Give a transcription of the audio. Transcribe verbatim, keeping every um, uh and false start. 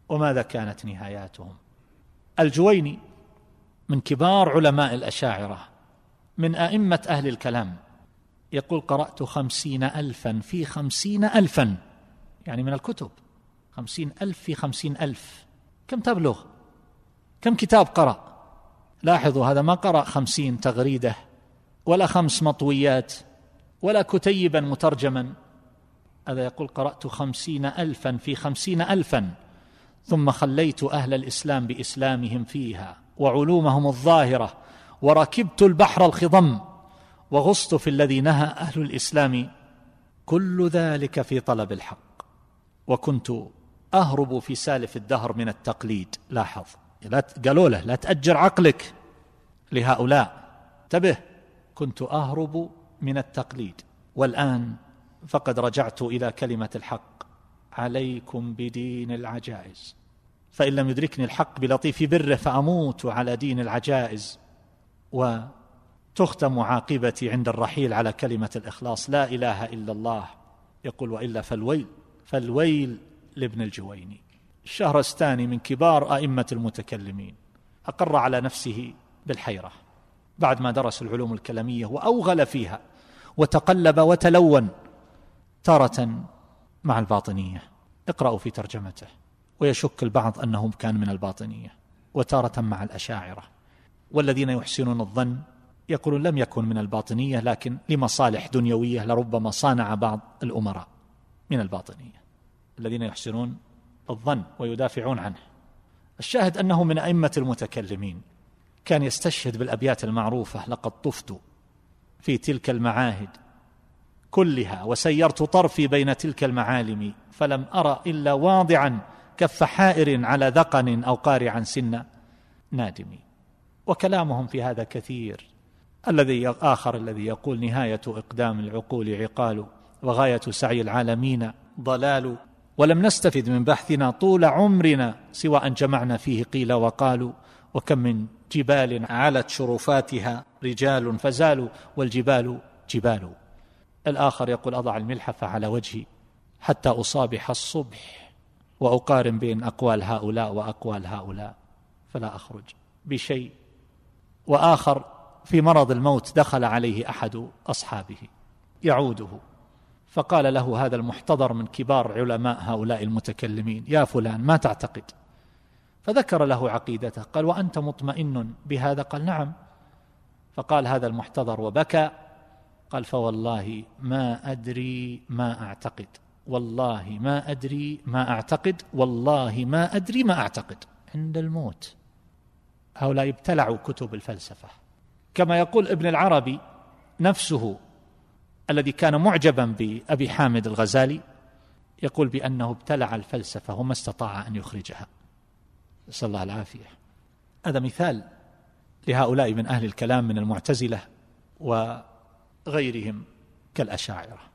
وماذا كانت نهاياتهم. الجويني من كبار علماء الأشاعرة، من أئمة أهل الكلام، يقول: قرأت خمسين ألفا في خمسين ألفا، يعني من الكتب خمسين ألف في خمسين ألف. كم تبلغ؟ كم كتاب قرأ؟ لاحظوا، هذا ما قرأ خمسين تغريدة ولا خمس مطويات ولا كتيبا مترجما، هذا يقول: قرأت خمسين ألفا في خمسين ألفا، ثم خليت أهل الإسلام بإسلامهم فيها وعلومهم الظاهرة، وركبت البحر الخضم، وغصت في الذي نهى أهل الإسلام، كل ذلك في طلب الحق، وكنت أهرب في سالف الدهر من التقليد. لاحظ، لا قالوا له لا تأجر عقلك لهؤلاء، انتبه، كنت أهرب من التقليد، والآن فقد رجعت إلى كلمة الحق: عليكم بدين العجائز، فإن لم يدركني الحق بلطيف بره فأموت على دين العجائز، وتختم عاقبتي عند الرحيل على كلمة الإخلاص: لا إله إلا الله. يقول: وإلا فالويل فالويل لابن الجويني. الشهرستاني من كبار أئمة المتكلمين، أقر على نفسه بالحيرة بعد ما درس العلوم الكلامية وأوغل فيها وتقلب وتلون، تارة مع الباطنية، اقرأوا في ترجمته، ويشك البعض أنه كان من الباطنية، وتارة مع الأشاعرة، والذين يحسنون الظن يقولون لم يكن من الباطنية، لكن لمصالح دنيوية لربما صانع بعض الأمراء من الباطنية، الذين يحسنون الظن ويدافعون عنه. الشاهد أنه من أئمة المتكلمين، كان يستشهد بالأبيات المعروفة: لقد طفت في تلك المعاهد كلها، وسيرت طرفي بين تلك المعالم، فلم أرى إلا واضعا كف حائر على ذقن أو قارعا سن نادم. وكلامهم في هذا كثير. الذي آخر الذي يقول: نهاية إقدام العقول عقال، وغاية سعي العالمين ضلال، ولم نستفد من بحثنا طول عمرنا سوى أن جمعنا فيه قيل وقالوا، وكم من جبال علت شرفاتها رجال فزالوا، والجبال جبال. الآخر يقول: أضع الملحفة على وجهي حتى أصابح الصبح، وأقارن بين أقوال هؤلاء وأقوال هؤلاء فلا أخرج بشيء. وآخر في مرض الموت دخل عليه أحد أصحابه يعوده، فقال له هذا المحتضر من كبار علماء هؤلاء المتكلمين: يا فلان، ما تعتقد؟ فذكر له عقيدته، قال: وأنت مطمئن بهذا؟ قال: نعم. فقال هذا المحتضر وبكى، قال: فوالله ما أدري ما أعتقد، والله ما أدري ما أعتقد، والله ما أدري ما أعتقد. عند الموت. هؤلاء ابتلعوا كتب الفلسفة، كما يقول ابن العربي نفسه الذي كان معجبا بأبي حامد الغزالي، يقول بأنه ابتلع الفلسفة وما استطاع أن يخرجها، نسأل الله العافية. هذا مثال لهؤلاء من أهل الكلام من المعتزلة وغيرهم كالأشاعرة.